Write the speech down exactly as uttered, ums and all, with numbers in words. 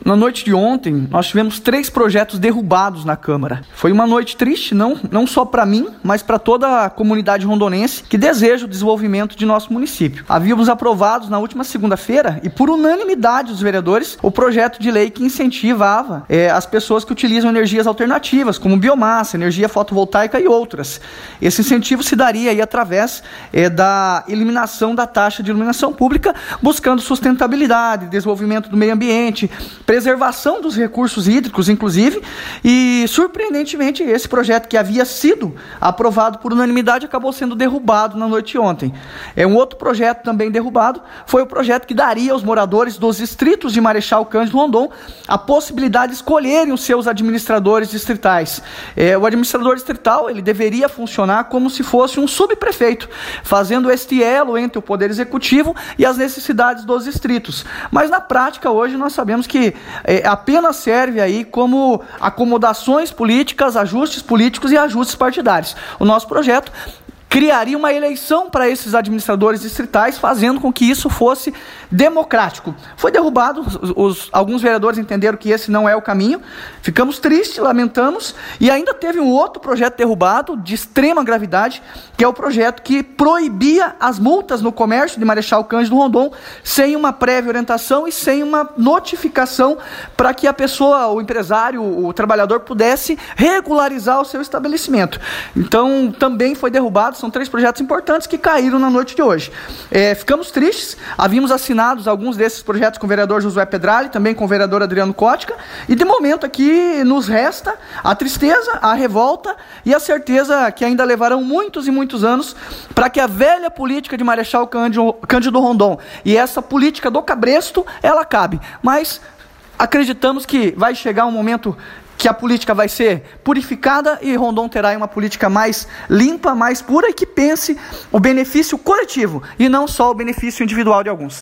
Na noite de ontem, nós tivemos três projetos derrubados na Câmara. Foi uma noite triste, não, não só para mim, mas para toda a comunidade rondonense que deseja o desenvolvimento de nosso município. Havíamos aprovados na última segunda-feira, e por unanimidade dos vereadores, o projeto de lei que incentivava é, as pessoas que utilizam energias alternativas, como biomassa, energia fotovoltaica e outras. Esse incentivo se daria aí através é, da eliminação da taxa de iluminação pública, buscando sustentabilidade, desenvolvimento do meio ambiente, preservação dos recursos hídricos, inclusive, e, surpreendentemente, esse projeto que havia sido aprovado por unanimidade acabou sendo derrubado na noite de ontem. É um outro projeto também derrubado, foi o projeto que daria aos moradores dos distritos de Marechal Cândido Rondon a possibilidade de escolherem os seus administradores distritais. É, o administrador distrital, ele deveria funcionar como se fosse um subprefeito, fazendo este elo entre o Poder Executivo e as necessidades dos distritos. Mas, na prática, hoje, nós sabemos que é, apenas serve aí como acomodações políticas, ajustes políticos e ajustes partidários. O nosso projeto criaria uma eleição para esses administradores distritais, fazendo com que isso fosse democrático. Foi derrubado, os, os, alguns vereadores entenderam que esse não é o caminho, ficamos tristes, lamentamos, e ainda teve um outro projeto derrubado, de extrema gravidade, que é o projeto que proibia as multas no comércio de Marechal Cândido Rondon, sem uma prévia orientação e sem uma notificação para que a pessoa, o empresário, o trabalhador, pudesse regularizar o seu estabelecimento. Então, também foi derrubado. São três projetos importantes que caíram na noite de hoje. É, ficamos tristes, havíamos assinado alguns desses projetos com o vereador Josué Pedrali, também com o vereador Adriano Cótica, e de momento aqui nos resta a tristeza, a revolta e a certeza que ainda levarão muitos e muitos anos para que a velha política de Marechal Cândido, Cândido Rondon e essa política do cabresto, ela acabe. Mas acreditamos que vai chegar um momento que a política vai ser purificada e Rondon terá uma política mais limpa, mais pura e que pense o benefício coletivo e não só o benefício individual de alguns.